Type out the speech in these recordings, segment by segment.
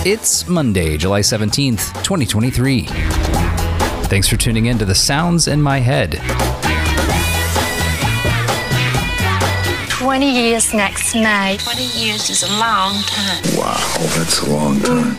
It's Monday, July 17th, 2023. Thanks for tuning in to The Sounds in My Head. 20 years next May. 20 years is a long time. Wow, that's a long time.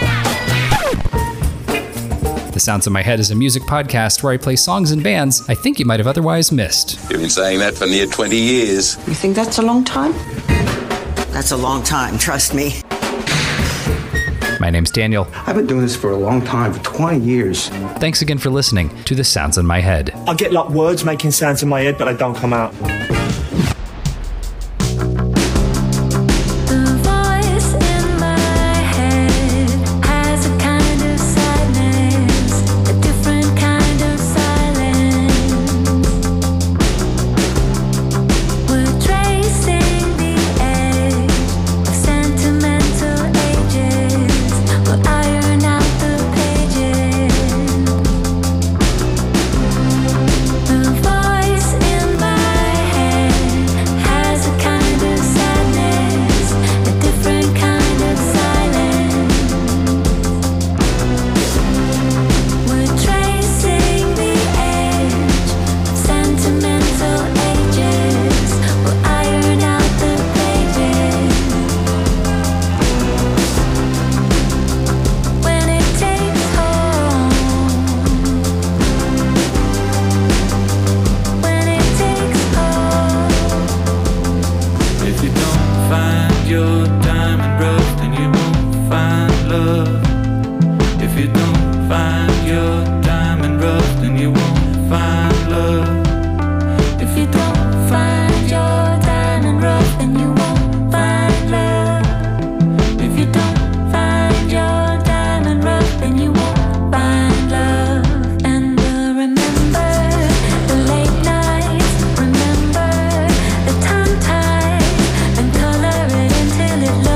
The Sounds in My Head is a music podcast where I play songs and bands I think you might have otherwise missed. You've been saying that for near 20 years. You think that's a long time? That's a long time, trust me. My name's Daniel. I've been doing this for a long time, for 20 years. Thanks again for listening to The Sounds in My Head. I get like words making sounds in my head, but they don't come out. Till it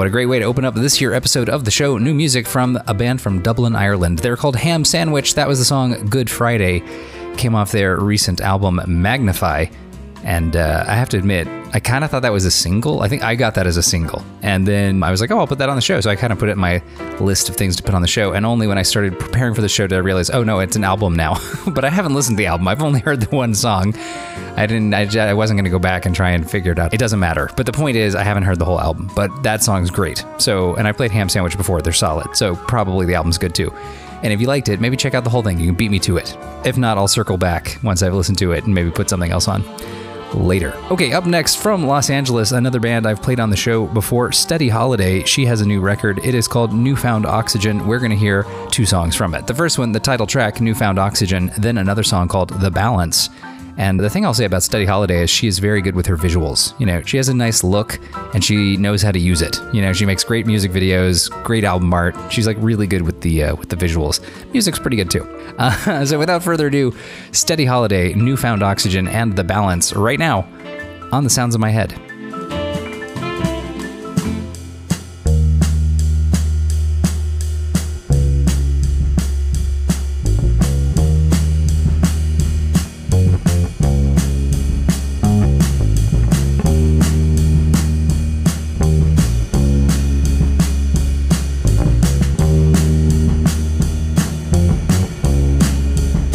what a great way to open up this year episode of the show. New music from a band from Dublin, Ireland. They're called Ham Sandwich. That was the song Good Friday. Came off their recent album Magnify. And I have to admit, I kind of thought that was a single. I think I got that as a single. And then I was like, oh, I'll put that on the show. So I kind of put it in my list of things to put on the show. And only when I started preparing for the show did I realize, oh, no, it's an album now. But I haven't listened to the album. I've only heard the one song. I wasn't going to go back and try and figure it out. It doesn't matter. But the point is, I haven't heard the whole album. But that song's great. So, and I played Ham Sandwich before. They're solid. So probably the album's good too. And if you liked it, maybe check out the whole thing. You can beat me to it. If not, I'll circle back once I've listened to it and maybe put something else on later. Okay, up next from Los Angeles, another band I've played on the show before, Steady Holiday. She has a new record. It is called Newfound Oxygen. We're going to hear 2 songs from it. The first one, the title track, Newfound Oxygen, then another song called The Balance. And the thing I'll say about Steady Holiday is she is very good with her visuals. You know, she has a nice look and she knows how to use it. You know, she makes great music videos, great album art. She's like really good with the visuals. Music's pretty good too. So without further ado, Steady Holiday, Newfound Oxygen, and The Balance right now on The Sounds of My Head.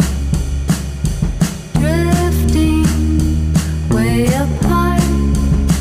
Drifting way apart.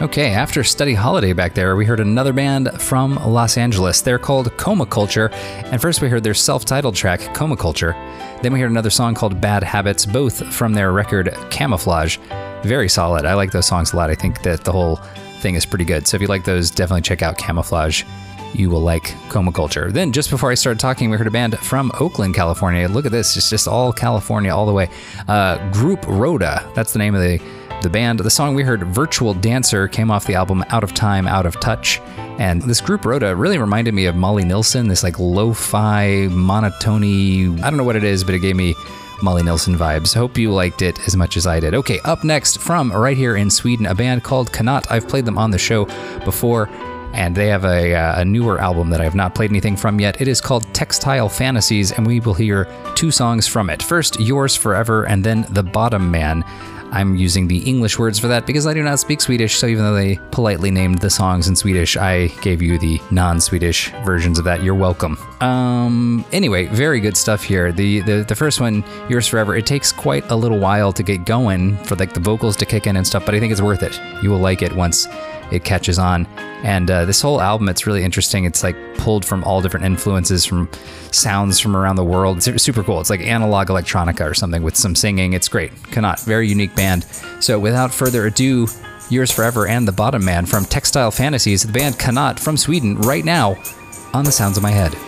Okay, after Study Holiday back there, we heard another band from Los Angeles. They're called Coma Culture, and first we heard their self-titled track, Coma Culture. Then we heard another song called Bad Habits, both from their record Camouflage. Very solid. I like those songs a lot. I think that the whole thing is pretty good. So if you like those, definitely check out Camouflage. You will like Coma Culture. Then just before I started talking, we heard a band from Oakland, California. Look at this. It's just all California all the way. Group Rhoda. That's the name of the band. The song we heard, Virtual Dancer, came off the album Out of Time, Out of Touch. And this group Rhoda really reminded me of Molly Nilsson, this like lo-fi, monotony, I don't know what it is, but it gave me Molly Nilsson vibes. Hope you liked it as much as I did. Okay, up next from right here in Sweden, a band called Kanat. I've played them on the show before, and they have a newer album that I have not played anything from yet. It is called Textile Fantasies, and we will hear 2 songs from it. First, Yours Forever, and then The Bottom Man. I'm using the English words for that because I do not speak Swedish, so even though they politely named the songs in Swedish, I gave you the non-Swedish versions of that. You're welcome. Anyway, very good stuff here. The first one, Yours Forever, it takes quite a little while to get going for like the vocals to kick in and stuff, but I think it's worth it. You will like it once it catches on. And this whole album, it's really interesting. It's like pulled from all different influences, from sounds from around the world. It's super cool. It's like analog electronica or something with some singing. It's great. Kanat, very unique band. So without further ado, Yours Forever and The Bottom Man from Textile Fantasies, the band Kanat from Sweden, right now on The Sounds of My Head.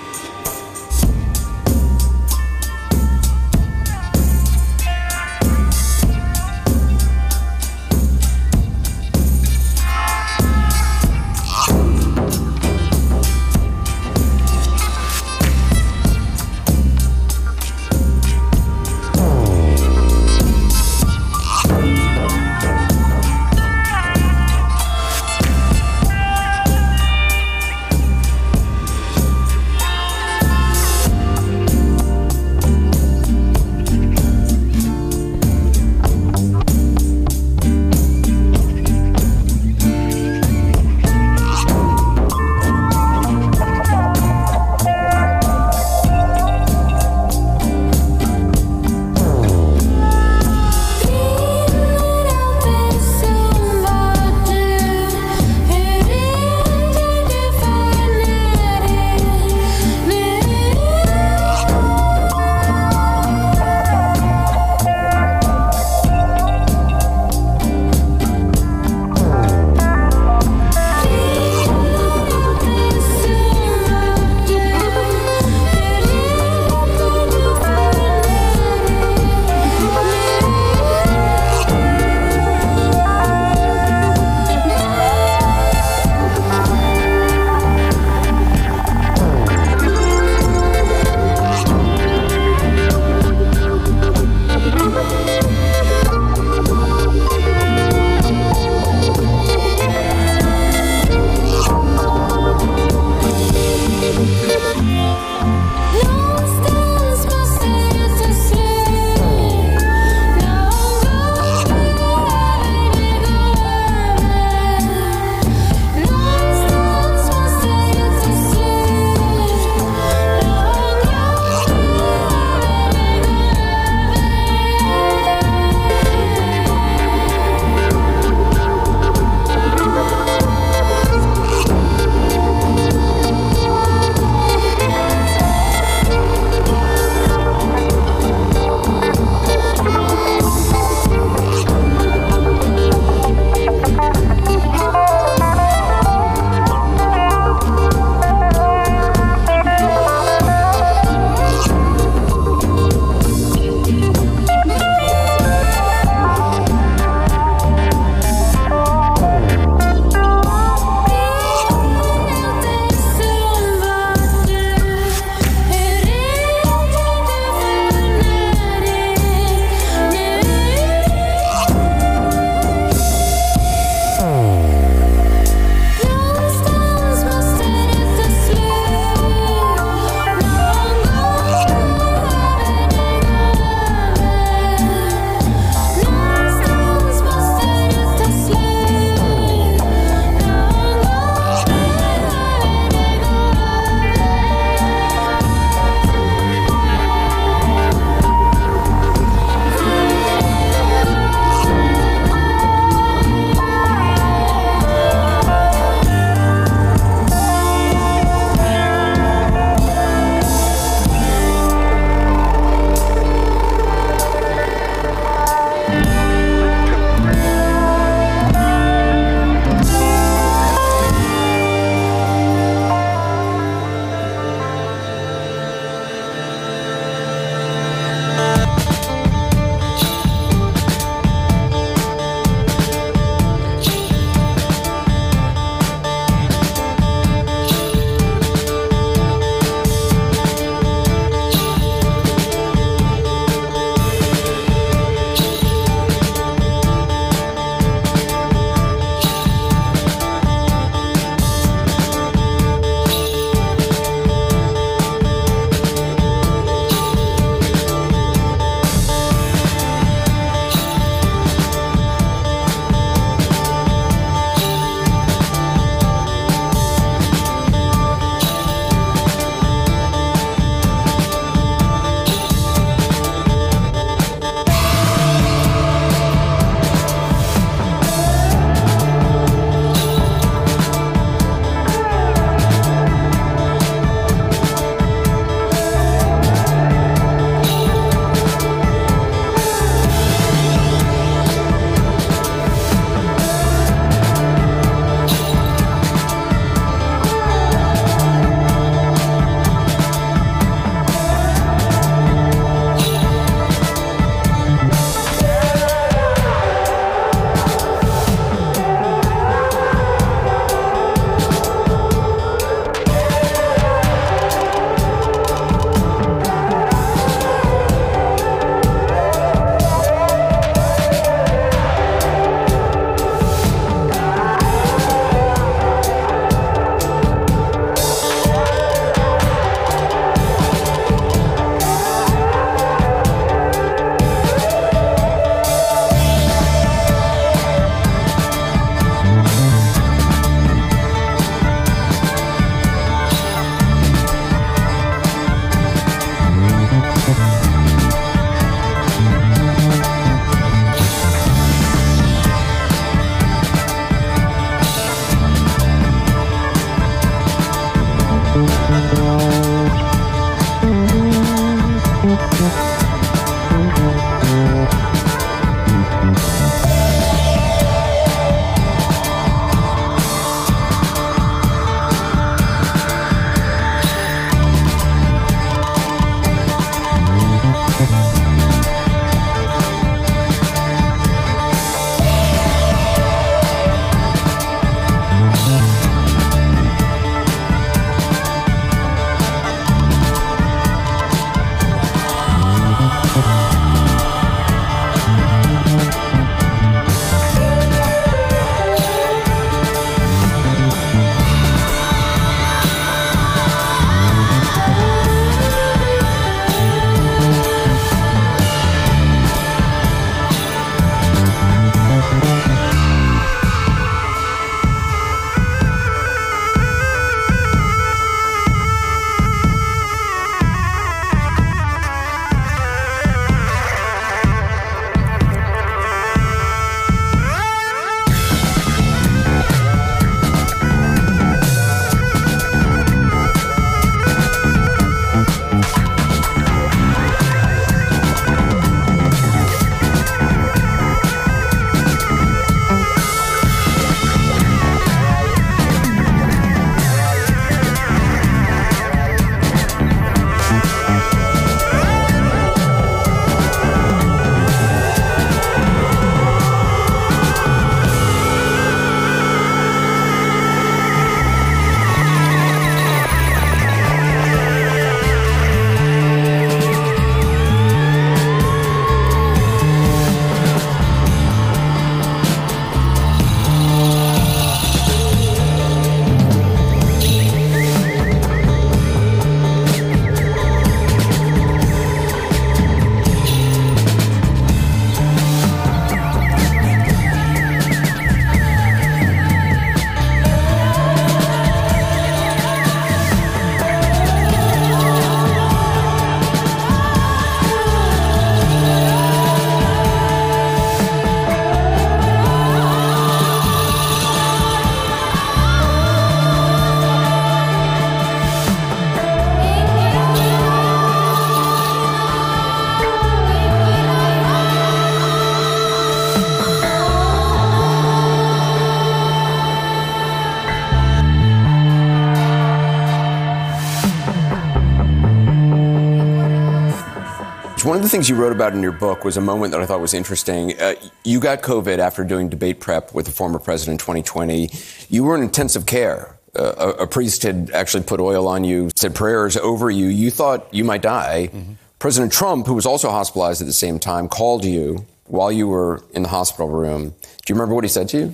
the things you wrote about in your book was a moment that I thought was interesting. You got COVID after doing debate prep with the former president in 2020. You were in intensive care. A priest had actually put oil on you, said prayers over you. You thought you might die. Mm-hmm. President Trump, who was also hospitalized at the same time, called you while you were in the hospital room. Do you remember what he said to you?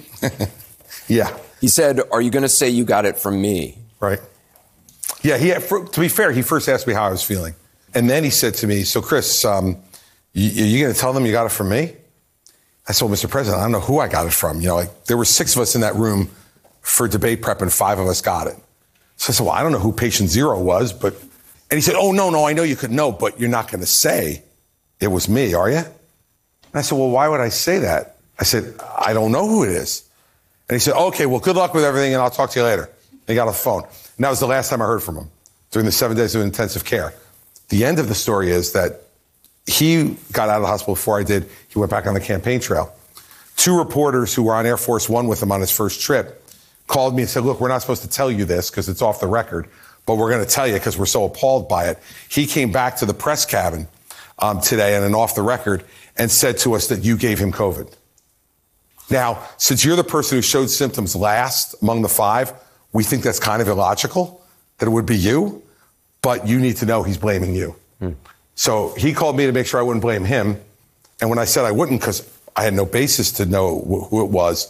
Yeah. He said, "Are you going to say you got it from me?" Right. Yeah, to be fair, he first asked me how I was feeling. And then he said to me, "So Chris, you going to tell them you got it from me?" I said, "Well, Mr. President, I don't know who I got it from. You know, like there were 6 of us in that room for debate prep and 5 of us got it." So I said, "Well, I don't know who patient 0 was, but," and he said, "Oh, no, I know you could know, but you're not going to say it was me, are you?" And I said, "Well, why would I say that?" I said, "I don't know who it is." And he said, "Okay, well, good luck with everything and I'll talk to you later." And he got off the phone. And that was the last time I heard from him during the 7 days of intensive care. The end of the story is that he got out of the hospital before I did. He went back on the campaign trail. 2 reporters who were on Air Force One with him on his first trip called me and said, "Look, we're not supposed to tell you this because it's off the record, but we're going to tell you because we're so appalled by it." He came back to the press cabin today and off the record and said to us that you gave him COVID. Now, since you're the person who showed symptoms last among the 5, we think that's kind of illogical that it would be you, but you need to know he's blaming you. So he called me to make sure I wouldn't blame him. And when I said I wouldn't because I had no basis to know who it was,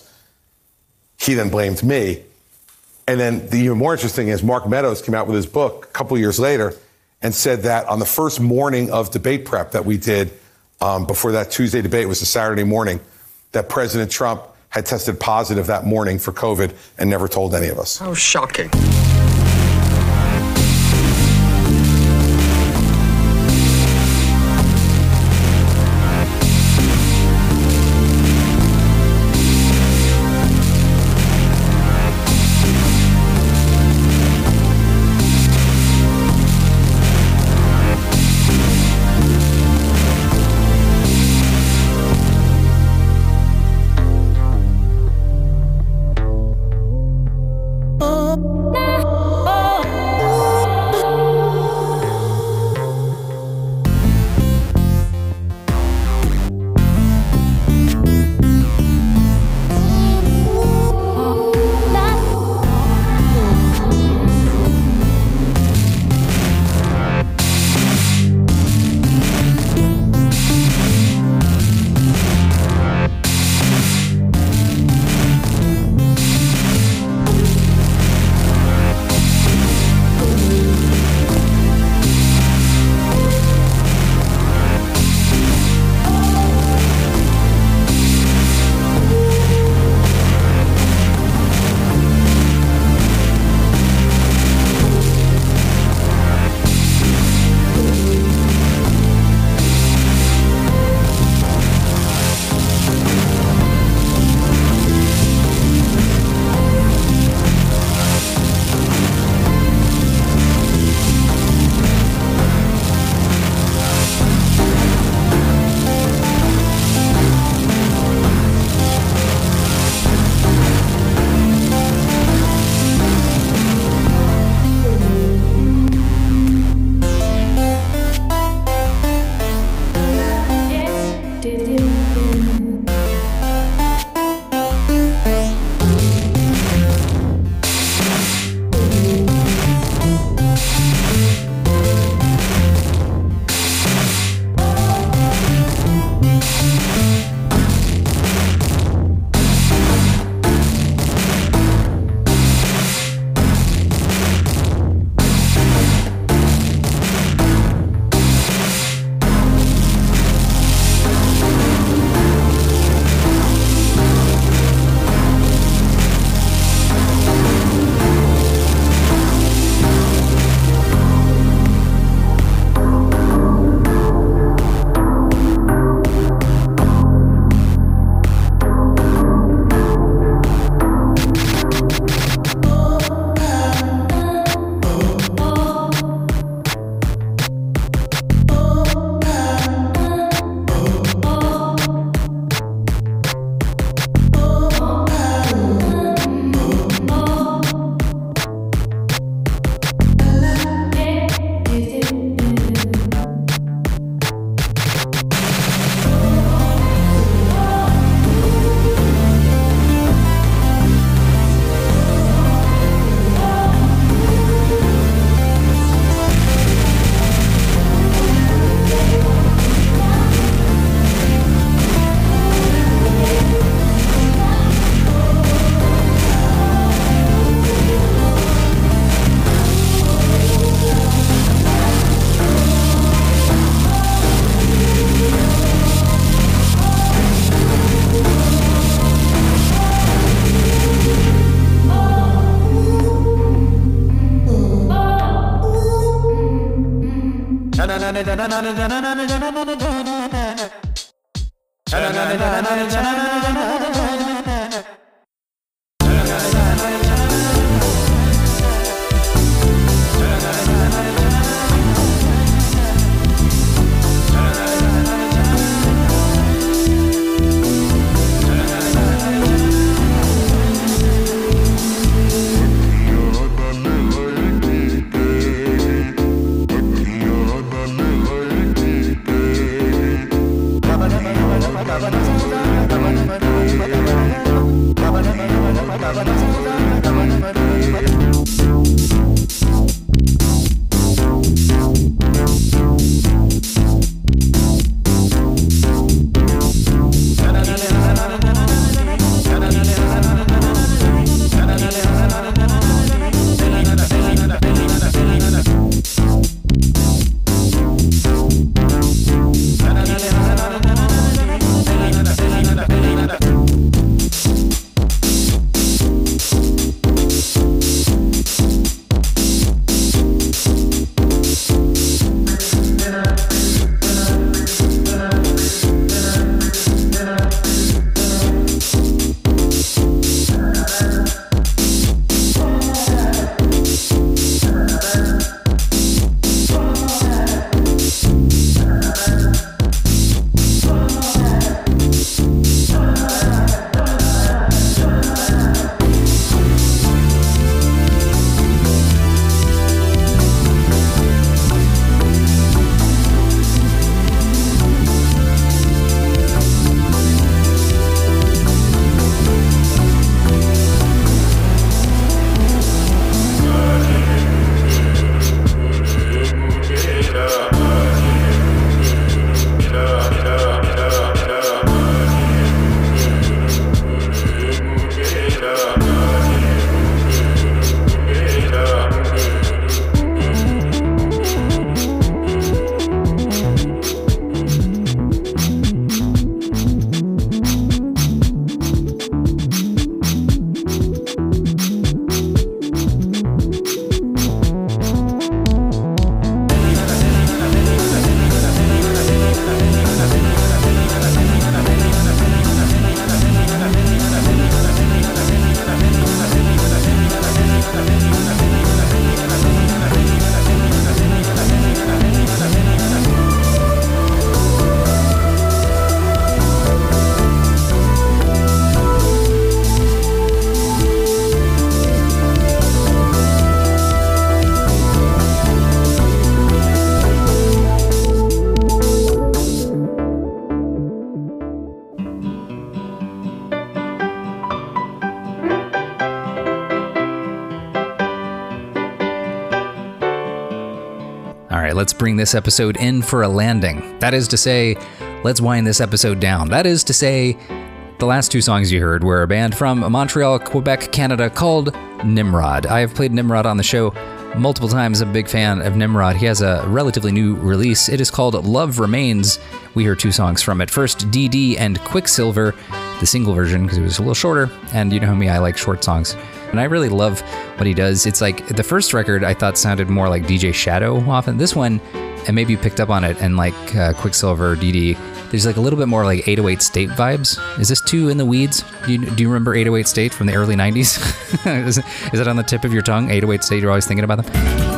he then blamed me. And then the even more interesting is Mark Meadows came out with his book a couple years later and said that on the first morning of debate prep that we did before that Tuesday debate, it was a Saturday morning, that President Trump had tested positive that morning for COVID and never told any of us. How shocking. Oh. All right, let's bring this episode in for a landing. That is to say, let's wind this episode down. That is to say, the last two songs you heard were a band from Montreal, Quebec, Canada called Nimrod. I have played Nimrod on the show multiple times. I'm a big fan of Nimrod. He has a relatively new release. It is called Love Remains. We hear two songs from it. First, DD and Quicksilver, the single version, because it was a little shorter. And you know me, I like short songs. And I really love what he does. It's like the first record I thought sounded more like DJ Shadow often. This one, and maybe you picked up on it, and like Quicksilver, DD, there's like a little bit more like 808 State vibes. Is this too in the weeds? Do you remember 808 State from the early 90s? Is it on the tip of your tongue? 808 State, you're always thinking about them?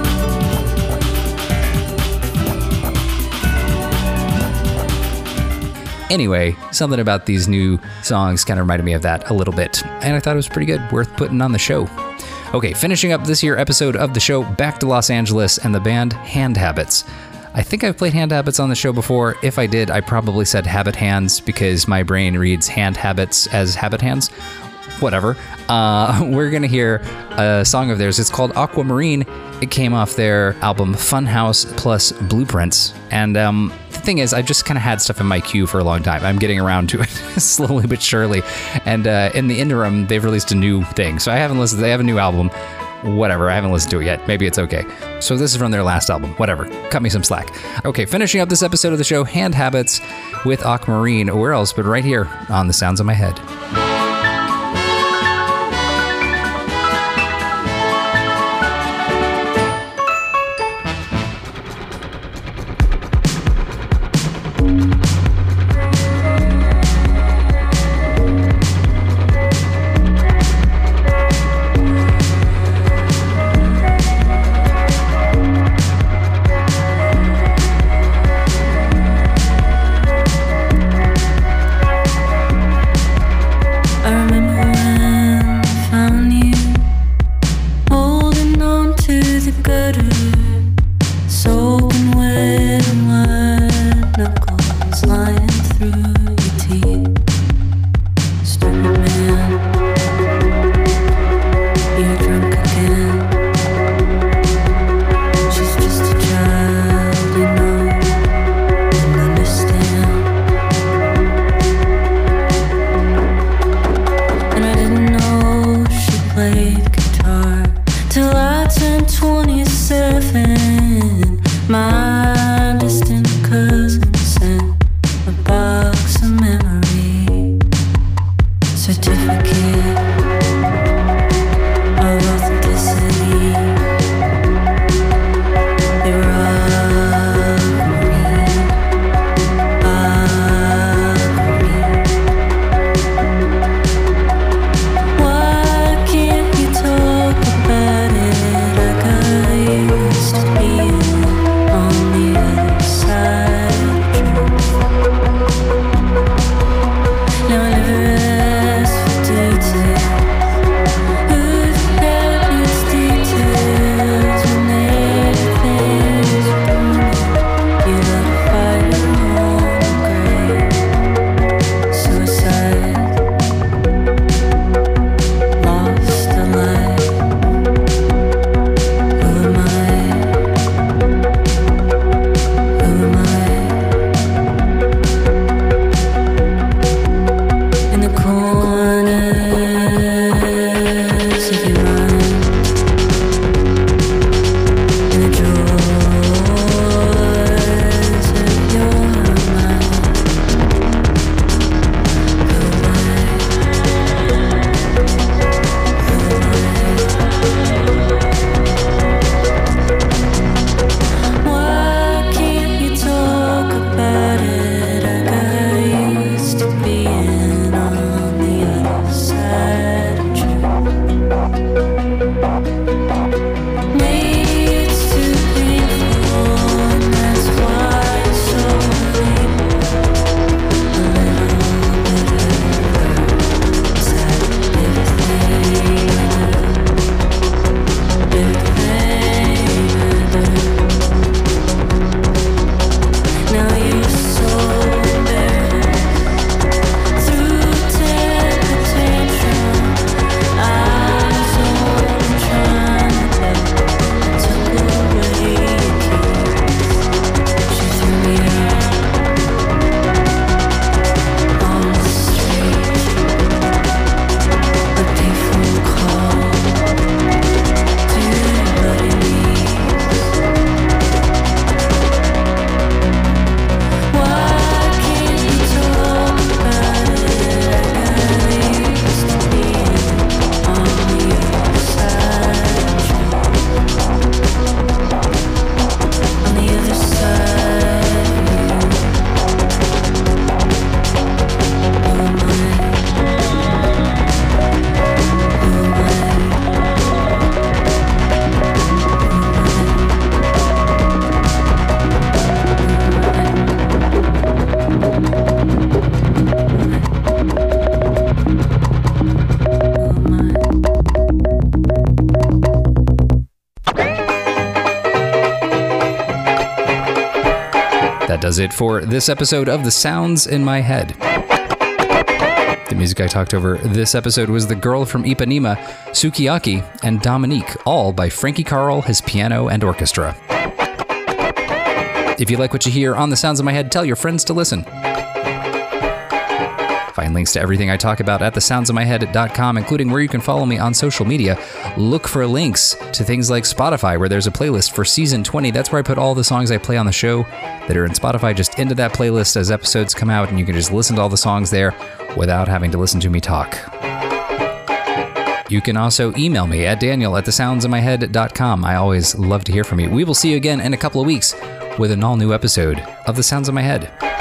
Anyway, something about these new songs kind of reminded me of that a little bit, and I thought it was pretty good, worth putting on the show. Okay, finishing up this year episode of the show, back to Los Angeles and the band Hand Habits. I think I've played Hand Habits on the show before. If I did, I probably said Habit Hands because my brain reads Hand Habits as Habit Hands. Whatever. We're going to hear a song of theirs. It's called Aquamarine. It came off their album Funhouse plus Blueprints. And the thing is, I've just kind of had stuff in my queue for a long time. I'm getting around to it slowly but surely. And in the interim, they've released a new thing. So I haven't listened. They have a new album. Whatever, I haven't listened to it yet. Maybe it's okay. So this is from their last album. Whatever, cut me some slack. Okay, finishing up this episode of the show, Hand Habits with Aquamarine. Where else but right here on The Sounds of My Head. That does it for this episode of The Sounds in My Head. The music I talked over this episode was The Girl from Ipanema, Sukiyaki, and Dominique, all by Frankie Carl, his piano and orchestra. If you like what you hear on The Sounds in My Head, tell your friends to listen. Find links to everything I talk about at thesoundsofmyhead.com, including where you can follow me on social media. Look for links to things like Spotify, where there's a playlist for Season 20. That's where I put all the songs I play on the show that are in Spotify just into that playlist as episodes come out, and you can just listen to all the songs there without having to listen to me talk. You can also email me at daniel@thesoundsofmyhead.com. I always love to hear from you. We will see you again in a couple of weeks with an all-new episode of The Sounds of My Head.